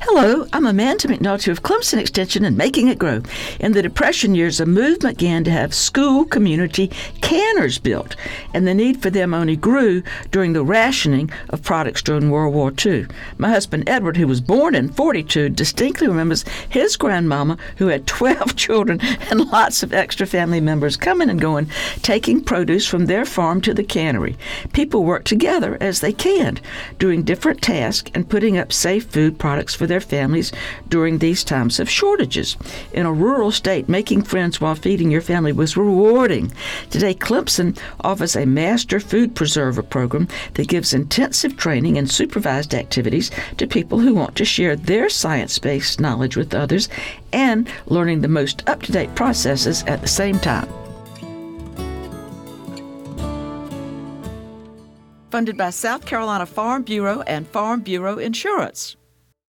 Hello, I'm Amanda McNulty of Clemson Extension and Making It Grow. In the Depression years, a movement began to have school community canners built, and the need for them only grew during the rationing of products during World War II. My husband Edward, who was born in 42, distinctly remembers his grandmama, who had 12 children and lots of extra family members coming and going, taking produce from their farm to the cannery. People worked together as they canned, doing different tasks and putting up safe food products for their families during these times of shortages. In a rural state, making friends while feeding your family was rewarding. Today, Clemson offers a master food preserver program that gives intensive training and supervised activities to people who want to share their science-based knowledge with others and learning the most up-to-date processes at the same time. Funded by South Carolina Farm Bureau and Farm Bureau Insurance.